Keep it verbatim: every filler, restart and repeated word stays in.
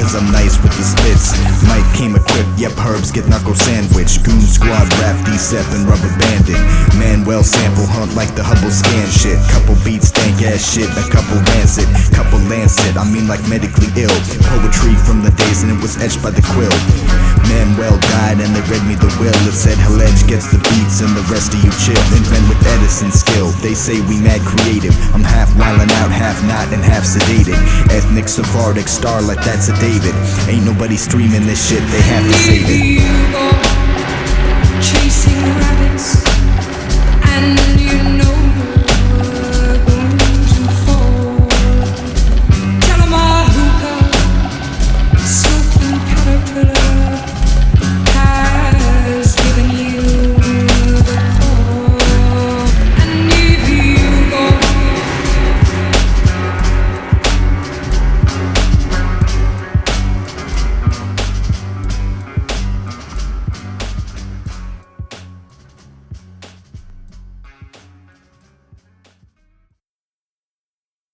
cause I'm nice with the spits. Mike came equipped, yep, herbs get knuckle sandwich. Goon squad rap, D-Sep and Rubber Bandit. Manuel sample hunt like the Hubble scan shit. Couple beats, stank ass shit, a couple rancid. Couple lancet, I mean like medically ill. Poetry from the days and it was etched by the quill. Manuel died and they read me the will. It said Halej gets the beats and the rest of you chill. Invent with Edison skill, they say we mad creative. I'm half wildin' out, half not, and half sedated. Ethnic Sephardic star like that's a David. Ain't nobody streaming this shit, they have to save it. Chasing rabbits and